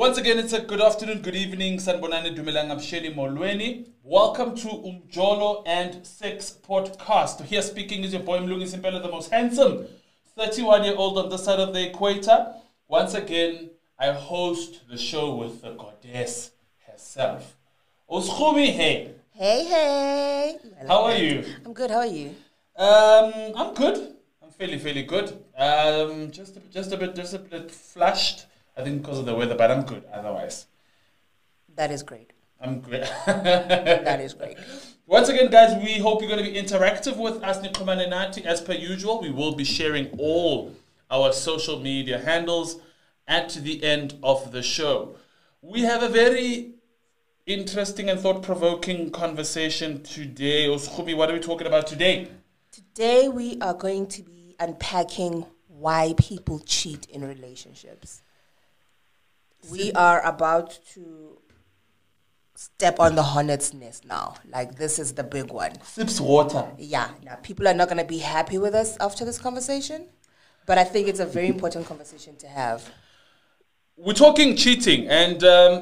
Once again, it's a good afternoon, good evening. Sanbonani Dumelang Absheli Molweni. Welcome to Umjolo and Sex Podcast. Here speaking is your boy Mlungi Simpela, the most handsome 31-year-old on this side of the equator. Once again, I host the show with the goddess herself. Oskumi, hey. Hey. How are you? I'm good. How are you? I'm good. I'm fairly good. Just a bit flushed. I think because of the weather, but I'm good otherwise. That is great. I'm great. That is great. Once again, guys, we hope you're going to be interactive with us, Nikomane Nati. As per usual, we will be sharing all our social media handles at the end of the show. We have a very interesting and thought-provoking conversation today. Oskhubi, what are we talking about today? Today, we are going to be unpacking why people cheat in relationships. We are about to step on the hornet's nest now. Like, this is the big one. Sips water. Yeah. Now, people are not going to be happy with us after this conversation, but I think it's a very important conversation to have. We're talking cheating, and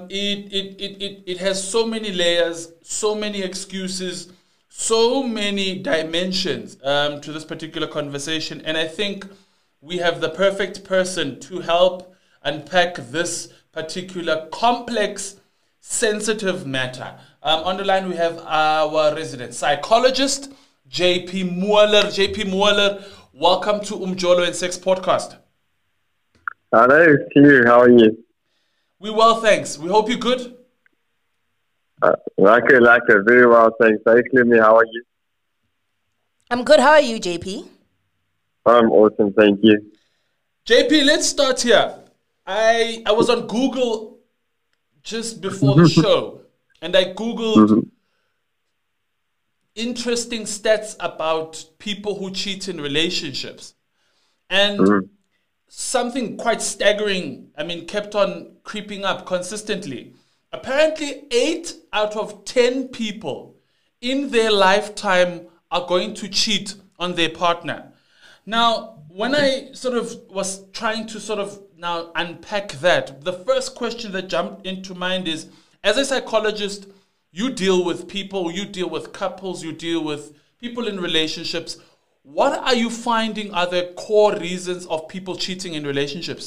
it has so many layers, so many excuses, so many dimensions to this particular conversation. And I think we have the perfect person to help unpack this particular complex, sensitive matter. On the line, we have our resident psychologist, JP Mueller. JP Mueller, welcome to Umjolo and Sex Podcast. Hello, Hugh. How are you? We well, thanks. We hope you're good. Like it. Very well, thanks. Hey, Clemmy, how are you? I'm good. How are you, JP? I'm awesome, thank you. JP, let's start here. I was on Google just before the show, and I Googled interesting stats about people who cheat in relationships. And something quite staggering, kept on creeping up consistently. Apparently, 8 out of 10 people in their lifetime are going to cheat on their partner. Now, when I was trying to now unpack that, the first question that jumped into mind is, as a psychologist, you deal with people, you deal with couples, you deal with people in relationships. What are you finding are the core reasons of people cheating in relationships?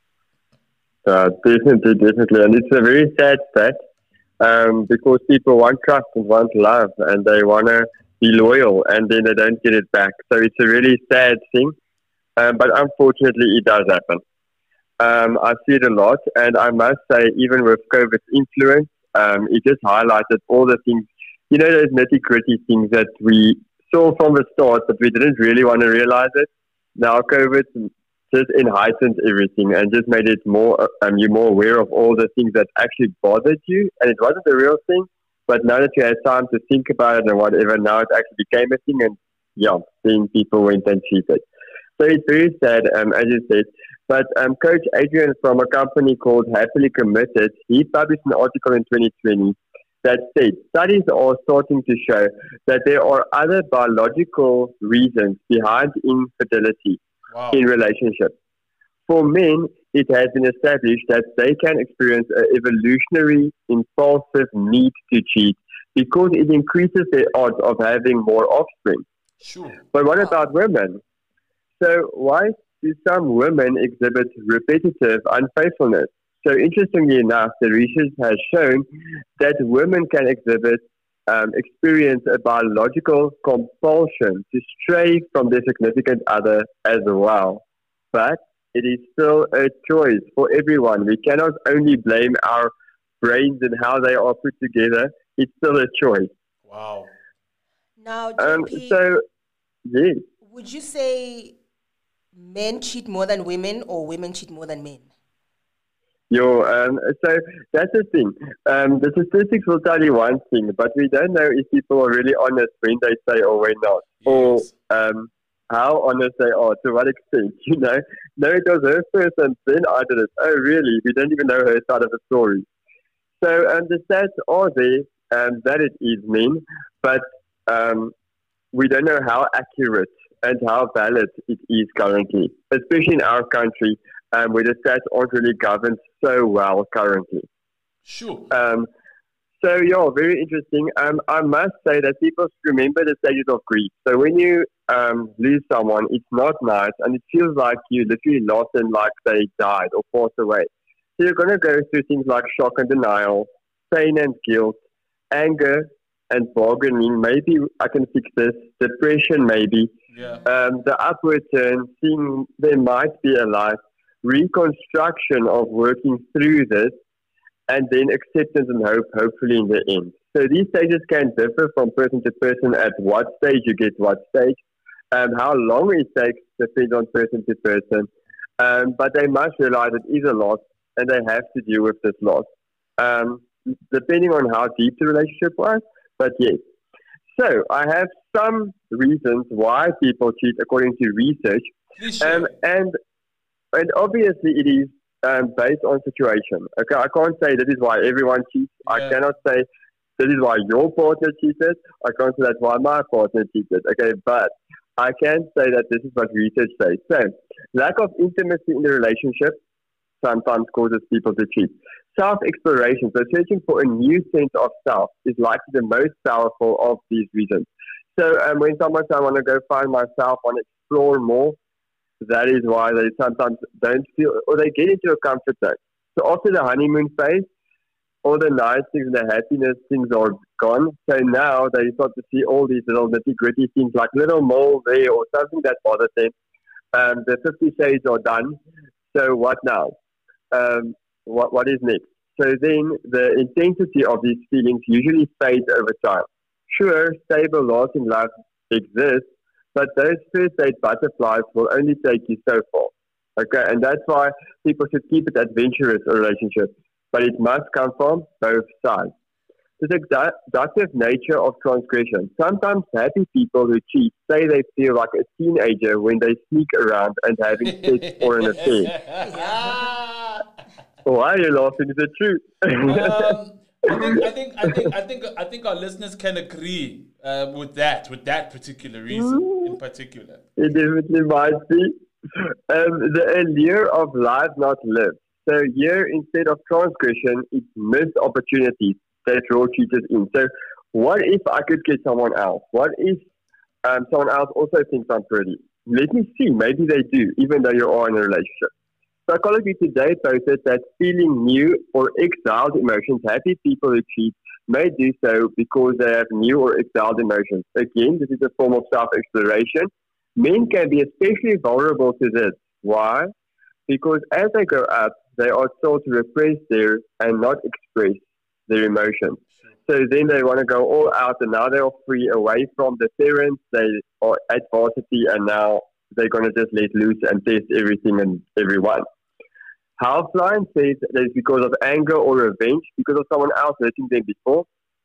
Definitely. And it's a very sad fact because people want trust and want love and they want to be loyal and then they don't get it back. So it's a really sad thing. But unfortunately, it does happen. I see it a lot. And I must say, even with COVID's influence, it just highlighted all the things, those nitty-gritty things that we saw from the start, but we didn't really want to realize it. Now, COVID just heightened everything and just made it more, you're more aware of all the things that actually bothered you. And it wasn't a real thing, but now that you had time to think about it and whatever, now it actually became a thing. And then people went and cheated. So it's very sad, as you said. But Coach Adrian from a company called Happily Committed, he published an article in 2020 that said studies are starting to show that there are other biological reasons behind infidelity in relationships. For men, it has been established that they can experience an evolutionary impulsive need to cheat because it increases their odds of having more offspring. Sure. But what about women? So why do some women exhibit repetitive unfaithfulness? So interestingly enough, the research has shown that women can experience a biological compulsion to stray from their significant other as well. But it is still a choice for everyone. We cannot only blame our brains and how they are put together. It's still a choice. Wow. Now, JP, yes. Would you say men cheat more than women or women cheat more than men? So that's the thing. The statistics will tell you one thing, but we don't know if people are really honest when they say or when not, or how honest they are, to what extent, No, it was her first and then I did it. Oh, really? We don't even know her side of the story. So the stats are there that it is men, but we don't know how accurate and how valid it is currently, especially in our country. where the stats aren't really governed so well currently. Sure. So, yeah, very interesting. I must say that people should remember the stages of grief. So when you lose someone, it's not nice, and it feels like you literally lost them, like they died or passed away. So you're going to go through things like shock and denial, pain and guilt, anger and bargaining. Maybe I can fix this. Depression, maybe. Yeah. The upward turn, seeing there might be a life, reconstruction of working through this, and then acceptance and hope, hopefully in the end. So these stages can differ from person to person at what stage you get what stage. How long it takes depends on person to person. But they must realize it is a loss and they have to deal with this loss. Depending on how deep the relationship was, but yes. So I have some reasons why people cheat according to research. And obviously it is based on situation. Okay, I can't say this is why everyone cheats. Yeah. I cannot say this is why your partner cheated. I can't say that's why my partner cheated. Okay, but I can say that this is what research says. So, lack of intimacy in the relationship sometimes causes people to cheat. Self-exploration, so searching for a new sense of self, is likely the most powerful of these reasons. So, when someone says, I want to go find myself, want to explore more, that is why they sometimes don't feel, or they get into a comfort zone. So after the honeymoon phase, all the nice things and the happiness things are gone. So now they start to see all these little nitty-gritty things like little mole there or something that bothers them. The 50 shades are done. So what now? What is next? So then the intensity of these feelings usually fades over time. Sure, stable, lasting love exists, but those first date butterflies will only take you so far. Okay, and that's why people should keep it adventurous, a relationship. But it must come from both sides. The seductive nature of transgression. Sometimes happy people who cheat say they feel like a teenager when they sneak around and having sex or an affair. Why are you laughing? It's the truth. I think our listeners can agree with that particular reason in particular. It definitely might be. The allure of life not lived. So here, instead of transgression, it's missed opportunities that draw cheaters in. So what if I could get someone else? What if someone else also thinks I'm pretty? Let me see. Maybe they do, even though you are in a relationship. Psychology Today posted that feeling new or exiled emotions, happy people who cheat may do so because they have new or exiled emotions. Again, this is a form of self-exploration. Men can be especially vulnerable to this. Why? Because as they grow up, they are told to repress their and not express their emotions. So then they want to go all out, and now they are free away from the parents. They are at varsity, and now they're going to just let loose and test everything and everyone. Healthline says that it's because of anger or revenge, because of someone else hurting them before.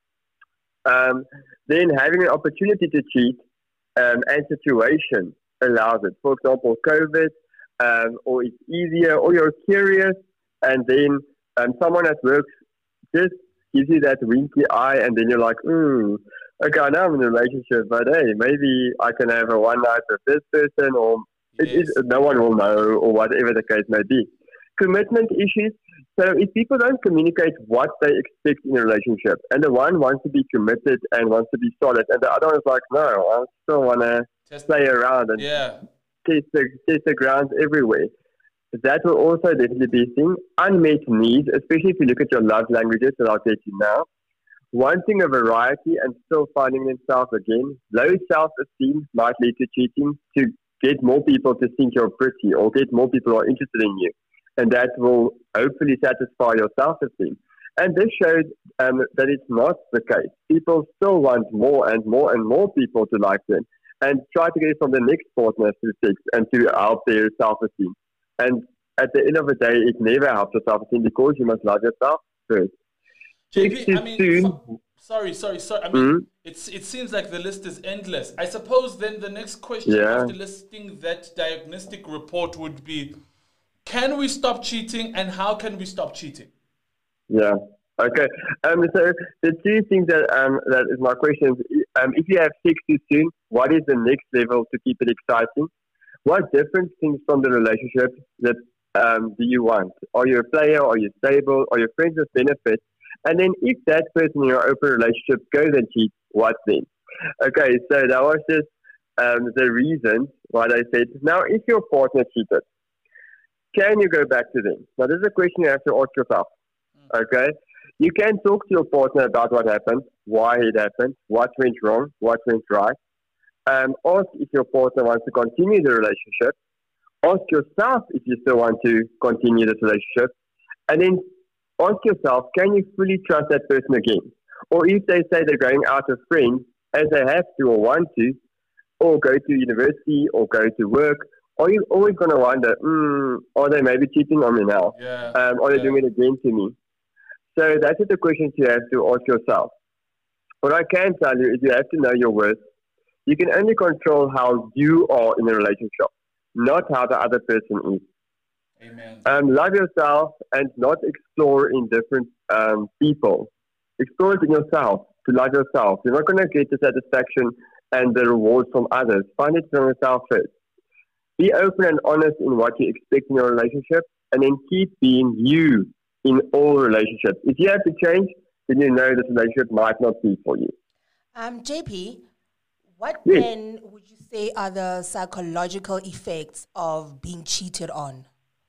Then having an opportunity to cheat and situation allows it. For example, COVID, or it's easier, or you're curious, and then someone at work just gives you that winky eye, and then you're like, okay, I know I'm in a relationship, but hey, maybe I can have a one night with this person, or no one will know, or whatever the case may be. Commitment issues. So if people don't communicate what they expect in a relationship, and the one wants to be committed and wants to be solid, and the other one is like, no, I still want to play around and test the grounds everywhere. That will also definitely be a thing. Unmet needs, especially if you look at your love languages that I'll get you now. Wanting a variety and still finding themselves again. Low self-esteem might lead to cheating to get more people to think you're pretty or get more people who are interested in you. And that will hopefully satisfy your self-esteem. And this shows that it's not the case. People still want more and more and more people to like them and try to get it from the next partner to fix and to help their self-esteem. And at the end of the day, it never helps your self-esteem because you must love yourself first. JP, sorry. I mean, it seems like the list is endless. I suppose then the next question after listing that diagnostic report would be, can we stop cheating, and how can we stop cheating? Yeah. Okay. So the two things that is my question. If you have sex too soon, what is the next level to keep it exciting? What different things from the relationship that do you want? Are you a player? Are you stable? Are you friends with benefits? And then if that person in your open relationship goes and cheats, what then? Okay, so that was just the reason why they said, now if your partner cheated, can you go back to them? Now this is a question you have to ask yourself. Okay? You can talk to your partner about what happened, why it happened, what went wrong, what went right. Ask if your partner wants to continue the relationship. Ask yourself if you still want to continue this relationship. And then ask yourself, can you fully trust that person again? Or if they say they're going out as friends, as they have to or want to, or go to university or go to work, are you always going to wonder, are they maybe cheating on me now? Yeah. Are they doing it again to me? So that's the questions you have to ask yourself. What I can tell you is you have to know your worth. You can only control how you are in a relationship, not how the other person is. Amen. Love yourself and not explore in different people. Explore it in yourself, to love yourself. You're not going to get the satisfaction and the rewards from others. Find it from yourself first. Be open and honest in what you expect in your relationship, and then keep being you in all relationships. If you have to change, then you know this relationship might not be for you. JP, what then would you say are the psychological effects of being cheated on?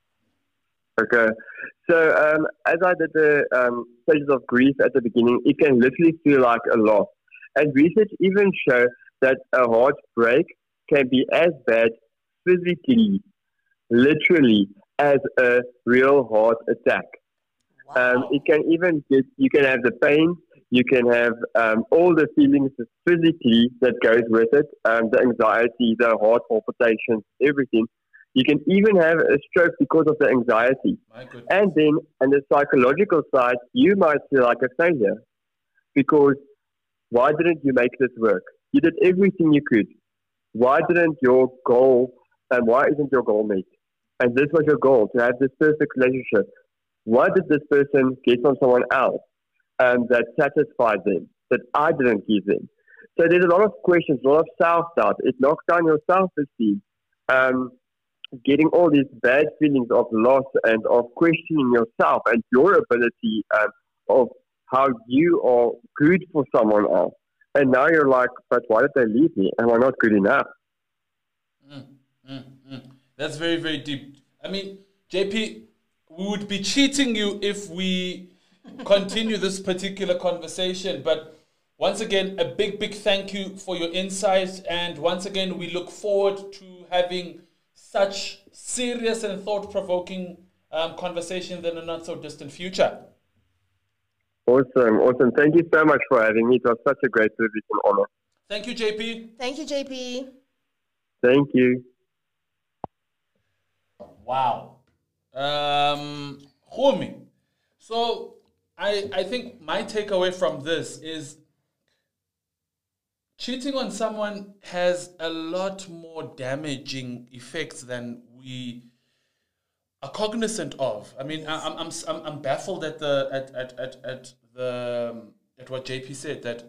Okay. So as I did the stages of grief at the beginning, it can literally feel like a loss. And research even show that a heartbreak can be as bad physically, literally, as a real heart attack. Wow. It can even you can have the pain, you can have all the feelings physically that goes with it, the anxiety, the heart palpitations, everything. You can even have a stroke because of the anxiety. And then on the psychological side, you might feel like a failure because why didn't you make this work? You did everything you could. Why didn't your goal, and why isn't your goal met? And this was your goal, to have this perfect relationship. Why did this person get from someone else that satisfied them, that I didn't give them? So there's a lot of questions, a lot of self-doubt. It knocks down your self-esteem. Getting all these bad feelings of loss and of questioning yourself and your ability of how you are good for someone else. And now you're like, but why did they leave me? Am I not good enough? That's very, very deep. I mean, JP, we would be cheating you if we continue this particular conversation. But once again, a big, big thank you for your insights. And once again, we look forward to having such serious and thought-provoking conversations in the not-so-distant future. Awesome. Thank you so much for having me. It was such a great privilege and honor. Thank you, JP. Thank you, JP. Thank you. Wow. Homie. So I think my takeaway from this is cheating on someone has a lot more damaging effects than we are cognizant of. I mean, I'm baffled at what JP said, that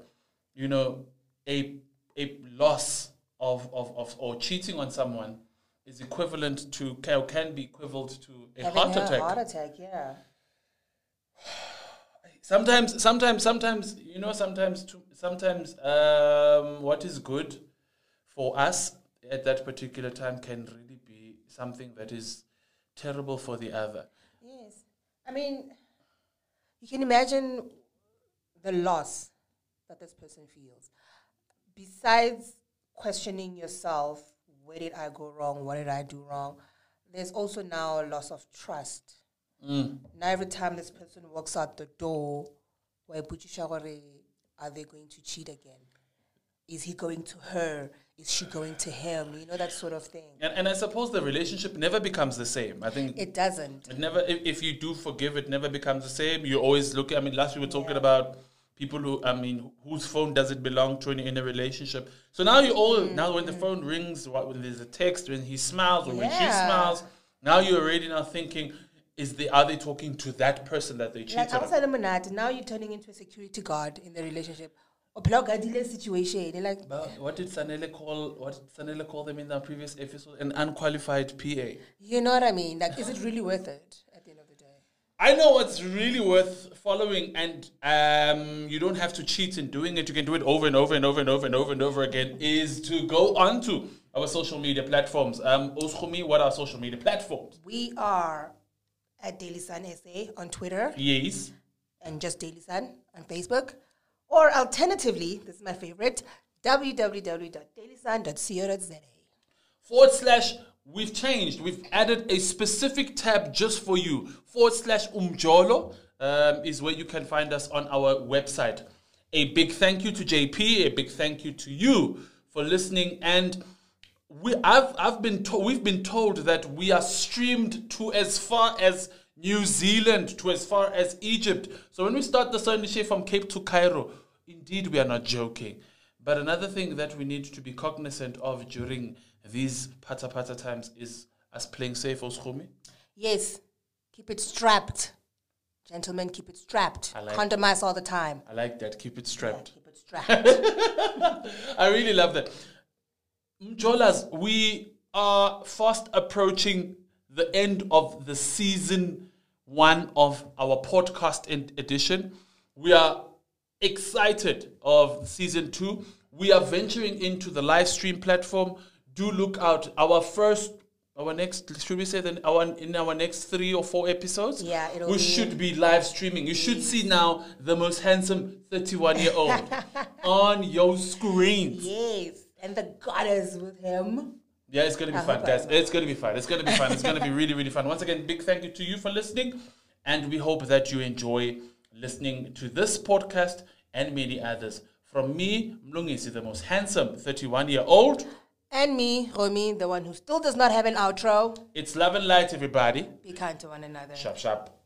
a loss of or cheating on someone is equivalent to, can be equivalent to a heart attack. Heart attack, yeah. Sometimes, what is good for us at that particular time can really be something that is terrible for the other. Yes. I mean, you can imagine the loss that this person feels. Besides questioning yourself, where did I go wrong? What did I do wrong? There's also now a loss of trust. Now every time this person walks out the door, are they going to cheat again? Is he going to her? Is she going to him? You know, that sort of thing. And I suppose the relationship never becomes the same. I think it doesn't. It never. If you do forgive, it never becomes the same. You always look. I mean, last we were talking about people who, whose phone does it belong to in a relationship? So now you all now when the phone rings, when there's a text, when he smiles, or when she smiles, now you're already now thinking, are they talking to that person that they cheated on? Now you're turning into a security guard in the relationship. situation. They're like, What did Sanele call them in the previous episode? An unqualified PA. you know what I mean? Like, is it really worth it at the end of the day? I know what's really worth following, and you don't have to cheat in doing it. You can do it over and over and over and over and over and over again. Is to go onto our social media platforms. Oskumi, what are social media platforms? We are at Daily Sun SA on Twitter. Yes. And just Daily Sun on Facebook. Or alternatively, this is my favorite, www.dailysun.co.za. / we've changed. We've added a specific tab just for you. / Umjolo is where you can find us on our website. A big thank you to JP. A big thank you to you for listening. And we've been told that we are streamed to as far as New Zealand, to as far as Egypt. So when we start the Sunday show from Cape to Cairo, indeed we are not joking. But another thing that we need to be cognizant of during these pata times is us playing safe, Oskumi. Yes, keep it strapped. Gentlemen, keep it strapped. Condomize all the time. I like that. Keep it strapped. Yeah, keep it strapped. I really love that. Mjolas, we are fast approaching the end of the season 1 of our podcast edition. We are excited of season 2. We are venturing into the live stream platform. Do look out. Our next 3 or 4 episodes, yeah, should be live streaming. You should see now the most handsome 31-year-old on your screens. Yes, and the goddess with him. Yeah, it's going to be fun, guys. It's going to be fun. It's going to be fun. It's going to be really, really fun. Once again, big thank you to you for listening. And we hope that you enjoy listening to this podcast and many others. From me, Mlungisi, the most handsome 31-year-old. And me, Romy, the one who still does not have an outro. It's love and light, everybody. Be kind to one another. Sharp, sharp.